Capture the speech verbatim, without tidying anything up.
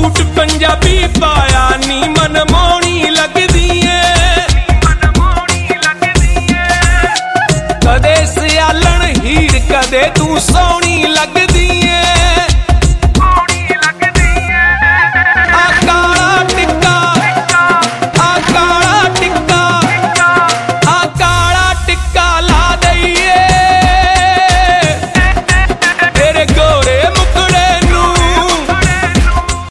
Suit Punjabi पाया नी मनमोहनी लगदी है। कदे सियालण हीर कदे तू सोहनी लगदी है।